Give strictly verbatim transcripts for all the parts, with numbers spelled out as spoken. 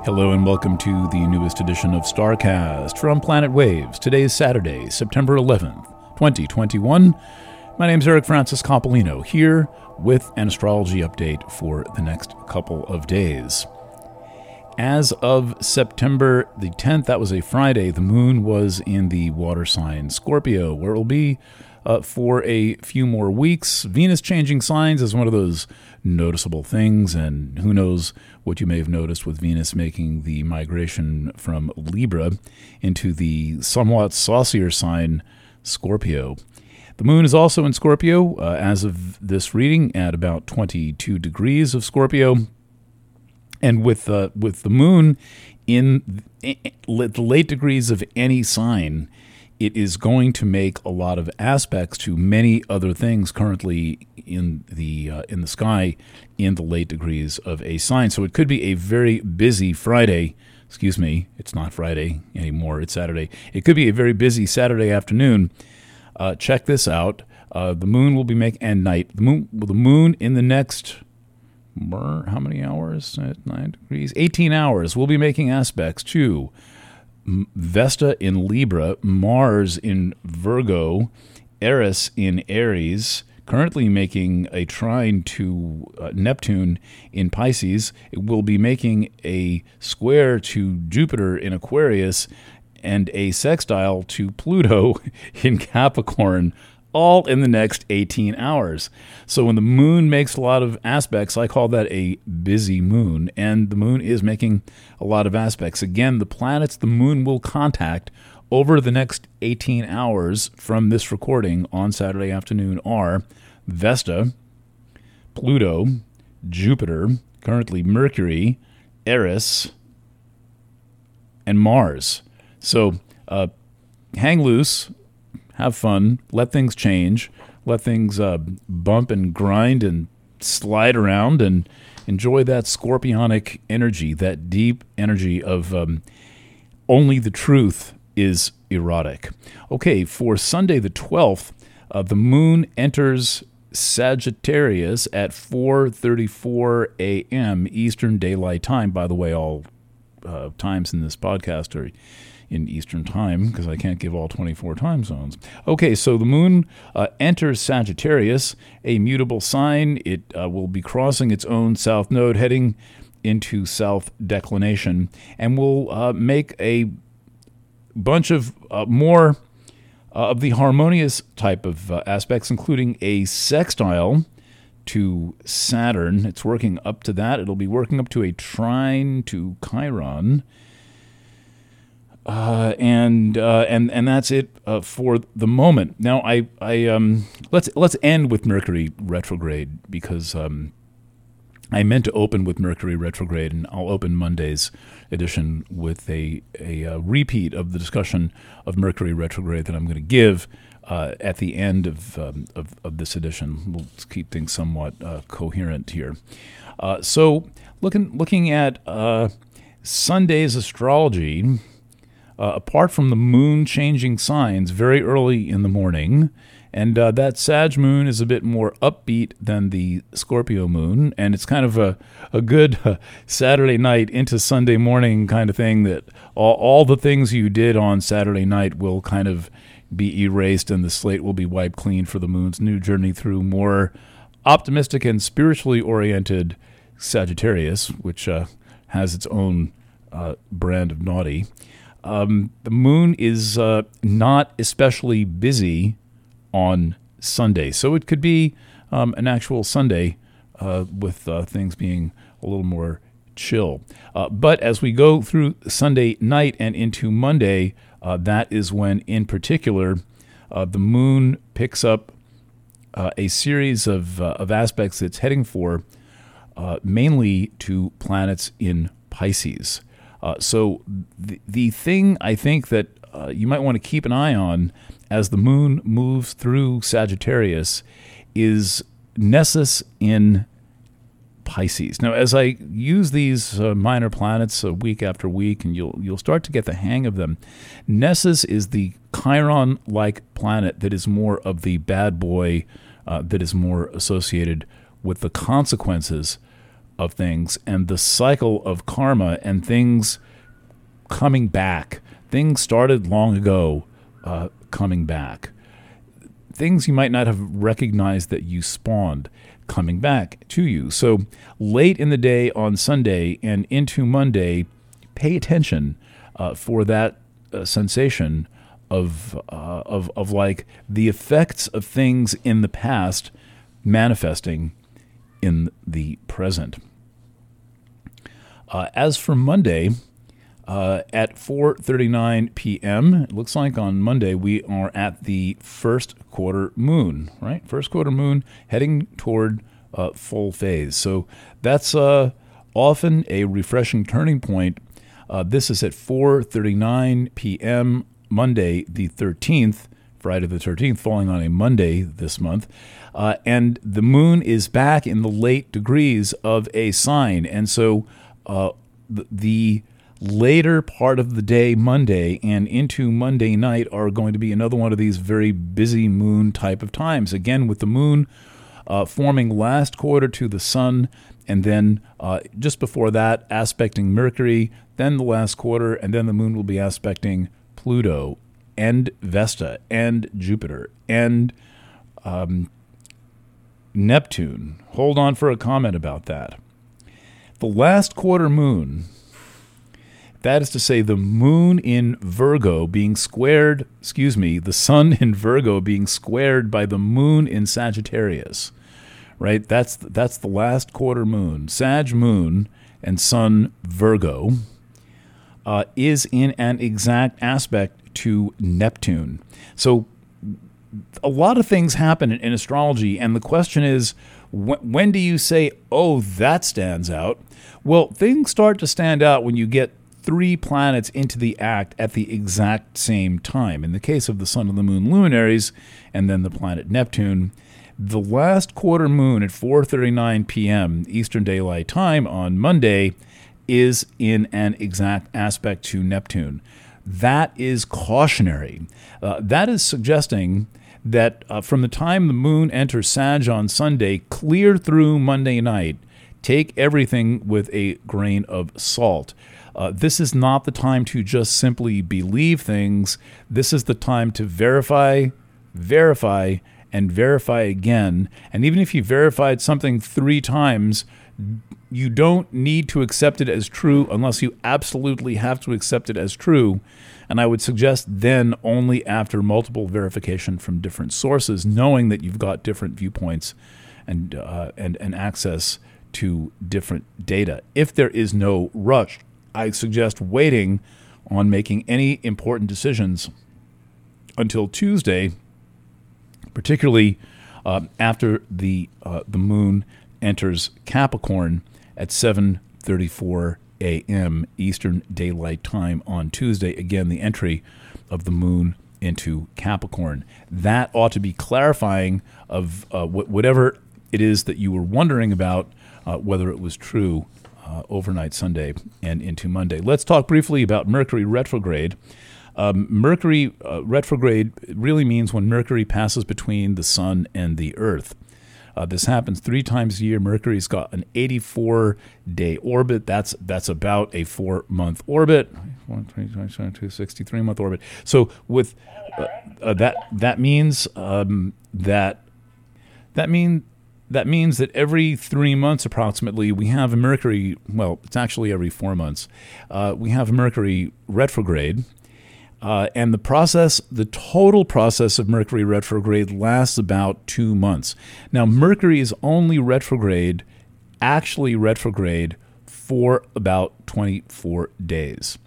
Hello and welcome to the newest edition of StarCast from Planet Waves. Today is Saturday, September eleventh, twenty twenty-one. My name is Eric Francis Coppolino, here with an astrology update for the next couple of days. As of September the tenth, that was a Friday, the moon was in the water sign Scorpio, where it will be uh, for a few more weeks. Venus changing signs is one of those noticeable things, and who knows what you may have noticed with Venus making the migration from Libra into the somewhat saucier sign Scorpio. The moon is also in Scorpio uh, as of this reading at about twenty-two degrees of Scorpio. And with uh, with the moon in the late degrees of any sign, it is going to make a lot of aspects to many other things currently in the uh, in the sky in the late degrees of a sign. So it could be a very busy Friday. Excuse me, it's not Friday anymore. It's Saturday. It could be a very busy Saturday afternoon. Uh, check this out. Uh, the moon will be making and night. The moon, well, the moon in the next. How many hours? At nine degrees? eighteen hours. We'll be making aspects to Vesta in Libra, Mars in Virgo, Eris in Aries, currently making a trine to uh, Neptune in Pisces. It will be making a square to Jupiter in Aquarius and a sextile to Pluto in Capricorn, all in the next eighteen hours. So when the moon makes a lot of aspects, I call that a busy moon, and the moon is making a lot of aspects. Again, the planets the moon will contact over the next eighteen hours from this recording on Saturday afternoon are Vesta, Pluto, Jupiter, currently Mercury, Eris, and Mars. So uh, hang loose. Have fun, let things change, let things uh, bump and grind and slide around, and enjoy that scorpionic energy, that deep energy of um, only the truth is erotic. Okay, for Sunday the twelfth, uh, the moon enters Sagittarius at four thirty-four a.m. Eastern Daylight Time. By the way, all uh, times in this podcast are in Eastern Time, because I can't give all twenty-four time zones. Okay, so the moon uh, enters Sagittarius, a mutable sign. It uh, will be crossing its own south node, heading into south declination, and will uh, make a bunch of uh, more uh, of the harmonious type of uh, aspects, including a sextile to Saturn. It's working up to that. It'll be working up to a trine to Chiron. Uh, and uh, and and that's it uh, for the moment. Now, I I um let's let's end with Mercury retrograde, because um, I meant to open with Mercury retrograde, and I'll open Monday's edition with a a, a repeat of the discussion of Mercury retrograde that I'm going to give uh, at the end of, um, of of this edition. We'll keep things somewhat uh, coherent here. Uh, so looking looking at uh, Sunday's astrology. Uh, apart from the moon changing signs very early in the morning, and uh, that Sag moon is a bit more upbeat than the Scorpio moon, and it's kind of a, a good uh, Saturday night into Sunday morning kind of thing, that all, all the things you did on Saturday night will kind of be erased, and the slate will be wiped clean for the moon's new journey through more optimistic and spiritually oriented Sagittarius, which uh, has its own uh, brand of naughty. Um, the moon is uh, not especially busy on Sunday, so it could be um, an actual Sunday uh, with uh, things being a little more chill. Uh, but as we go through Sunday night and into Monday, uh, that is when, in particular, uh, the moon picks up uh, a series of uh, of aspects it's heading for, uh, mainly to planets in Pisces. Uh, so the, the thing I think that uh, you might want to keep an eye on as the moon moves through Sagittarius is Nessus in Pisces. Now, as I use these uh, minor planets uh, week after week, and you'll you'll start to get the hang of them, Nessus is the Chiron-like planet that is more of the bad boy, uh, that is more associated with the consequences of things and the cycle of karma and things coming back. Things started long ago uh, coming back. Things you might not have recognized that you spawned coming back to you. So late in the day on Sunday and into Monday, pay attention uh, for that uh, sensation of, uh, of, of like the effects of things in the past manifesting in the present. Uh, as for Monday, uh, at four thirty-nine p.m., it looks like on Monday we are at the first quarter moon, right? First quarter moon heading toward uh, full phase. So that's uh, often a refreshing turning point. Uh, this is at four thirty-nine p.m. Monday the thirteenth, Friday the thirteenth, falling on a Monday this month. Uh, and the moon is back in the late degrees of a sign. And so uh, the, the later part of the day, Monday, and into Monday night are going to be another one of these very busy moon type of times. Again, with the moon uh, forming last quarter to the sun, and then uh, just before that, aspecting Mercury, then the last quarter, and then the moon will be aspecting Pluto and Vesta and Jupiter and um, Neptune. Hold on for a comment about that. The last quarter moon, that is to say the moon in Virgo being squared, excuse me, the sun in Virgo being squared by the moon in Sagittarius, right? That's that's the last quarter moon. Sag moon and sun Virgo uh, is in an exact aspect to Neptune. So a lot of things happen in, in astrology, and the question is, wh- when do you say, oh, that stands out? Well, things start to stand out when you get three planets into the act at the exact same time. In the case of the sun and the moon luminaries, and then the planet Neptune, the last quarter moon at four thirty-nine p.m. Eastern Daylight Time on Monday is in an exact aspect to Neptune. That is cautionary. Uh, that is suggesting that uh, from the time the moon enters Sag on Sunday, clear through Monday night, take everything with a grain of salt. Uh, this is not the time to just simply believe things. This is the time to verify, verify, and verify again. And even if you verified something three times, you don't need to accept it as true unless you absolutely have to accept it as true. And I would suggest then only after multiple verification from different sources, knowing that you've got different viewpoints and uh, and, and access to different data. If there is no rush, I suggest waiting on making any important decisions until Tuesday, particularly uh, after the uh, the moon enters Capricorn at seven thirty-four a.m. Eastern Daylight Time on Tuesday. Again, the entry of the moon into Capricorn. That ought to be clarifying of uh, wh- whatever it is that you were wondering about, uh, whether it was true uh, overnight Sunday and into Monday. Let's talk briefly about Mercury retrograde. Um, Mercury uh, retrograde really means when Mercury passes between the sun and the earth. Uh, this happens three times a year. Mercury's got an eighty-four day orbit. That's that's about a four-month orbit. one, twenty, twenty-two, sixty-three month orbit. So with uh, uh, that that means um, that that mean that means that every three months approximately we have a Mercury. Well, it's actually every four months. Uh, we have a Mercury retrograde. Uh, and the process, the total process of Mercury retrograde lasts about two months. Now, Mercury is only retrograde, actually retrograde, for about twenty-four days.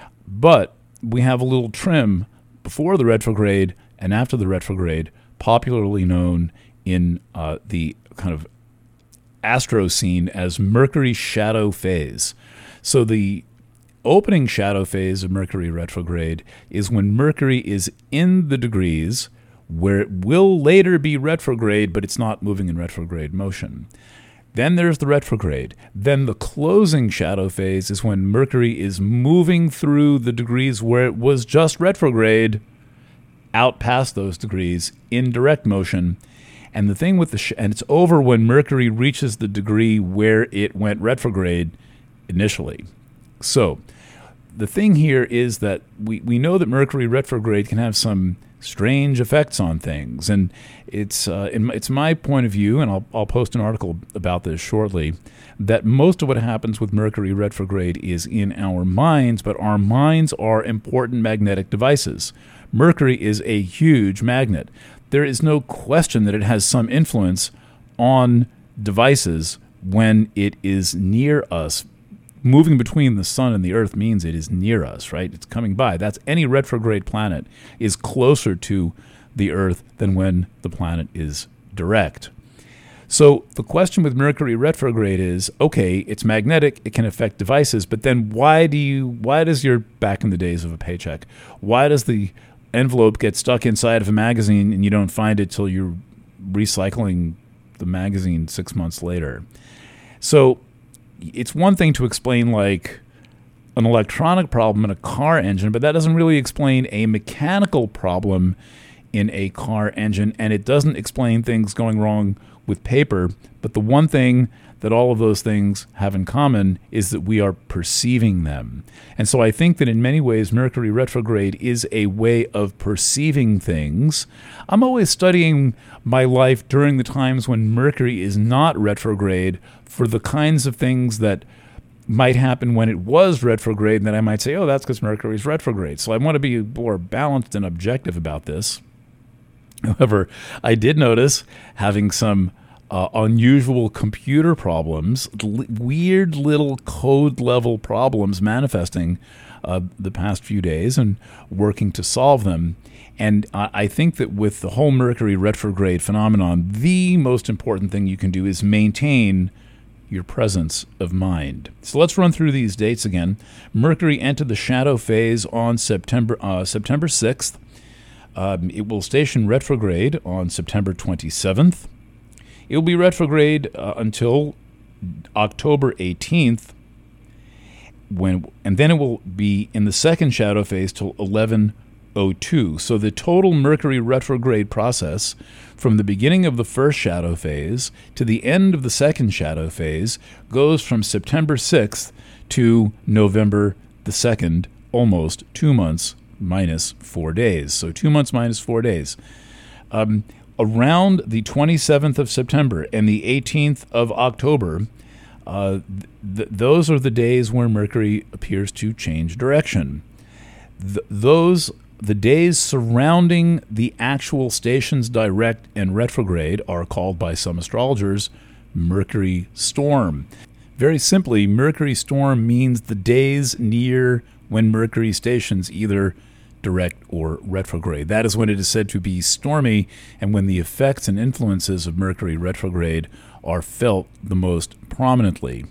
But we have a little trim before the retrograde and after the retrograde, popularly known in uh, the kind of astro scene as Mercury shadow phase. So the opening shadow phase of Mercury retrograde is when Mercury is in the degrees where it will later be retrograde, but it's not moving in retrograde motion. Then there's the retrograde. Then the closing shadow phase is when Mercury is moving through the degrees where it was just retrograde, out past those degrees in direct motion. And the thing with the sh- and it's over when Mercury reaches the degree where it went retrograde initially. So the thing here is that we, we know that Mercury retrograde can have some strange effects on things, and it's uh, in, it's my point of view, and I'll I'll post an article about this shortly, that most of what happens with Mercury retrograde is in our minds, but our minds are important magnetic devices. Mercury is a huge magnet. There is no question that it has some influence on devices when it is near us. Moving between the sun and the earth means it is near us, right? It's coming by. That's any retrograde planet is closer to the earth than when the planet is direct. So the question with Mercury retrograde is, okay, it's magnetic, it can affect devices, but then why do you, why does your, back in the days of a paycheck, why does the envelope get stuck inside of a magazine and you don't find it till you're recycling the magazine six months later? So it's one thing to explain like an electronic problem in a car engine, but that doesn't really explain a mechanical problem in a car engine, and it doesn't explain things going wrong with paper. But the one thing that all of those things have in common is that we are perceiving them. And so I think that in many ways Mercury retrograde is a way of perceiving things. I'm always studying my life during the times when Mercury is not retrograde for the kinds of things that might happen when it was retrograde, and then I might say, oh, that's because Mercury's retrograde. So I want to be more balanced and objective about this. However, I did notice having some uh, unusual computer problems, l- weird little code-level problems manifesting uh, the past few days, and working to solve them. And uh, I think that with the whole Mercury retrograde phenomenon, the most important thing you can do is maintain your presence of mind. So let's run through these dates again. Mercury entered the shadow phase on September uh, September sixth. Um, it will station retrograde on September twenty-seventh. It will be retrograde uh, until October eighteenth, when, and then it will be in the second shadow phase till eleven oh two. So the total Mercury retrograde process from the beginning of the first shadow phase to the end of the second shadow phase goes from September sixth to November the second, almost two months minus four days. So two months minus four days. Um, around the twenty-seventh of September and the eighteenth of October, uh, th- those are the days where Mercury appears to change direction. Th- those The days surrounding the actual station's direct and retrograde are called by some astrologers Mercury storm. Very simply, Mercury storm means the days near when Mercury stations either direct or retrograde. That is when it is said to be stormy and when the effects and influences of Mercury retrograde are felt the most prominently.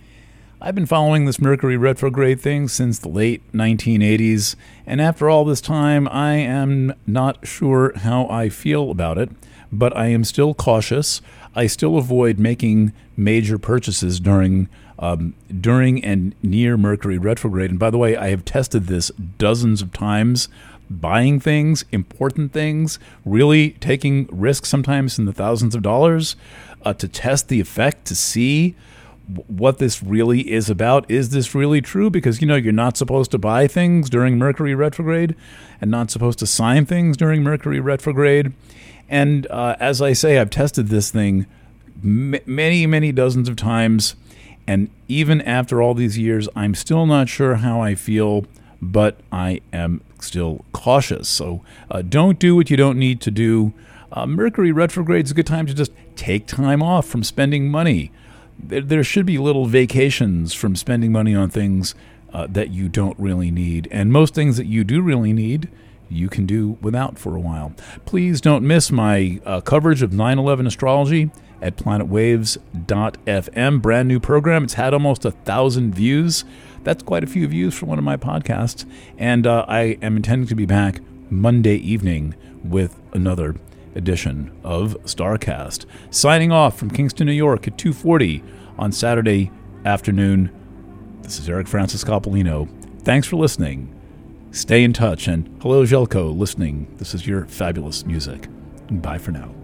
I've been following this Mercury retrograde thing since the late nineteen eighties, and after all this time, I am not sure how I feel about it, but I am still cautious. I still avoid making major purchases during um, during and near Mercury retrograde. And by the way, I have tested this dozens of times, buying things, important things, really taking risks sometimes in the thousands of dollars uh, to test the effect, to see what this really is about. Is this really true? Because, you know, you're not supposed to buy things during Mercury retrograde and not supposed to sign things during Mercury retrograde. And uh, as I say, I've tested this thing m- many, many dozens of times. And even after all these years, I'm still not sure how I feel, but I am still cautious. So uh, don't do what you don't need to do. Uh, Mercury retrograde is a good time to just take time off from spending money. There should be little vacations from spending money on things uh, that you don't really need. And most things that you do really need, you can do without for a while. Please don't miss my uh, coverage of nine eleven astrology at planet waves dot f m. Brand new program. It's had almost a thousand views. That's quite a few views for one of my podcasts. And uh, I am intending to be back Monday evening with another edition of StarCast. Signing off from Kingston, New York at two forty on Saturday afternoon. This is Eric Francis Coppolino. Thanks for listening. Stay in touch. And hello, Jelko, listening. This is your fabulous music. Bye for now.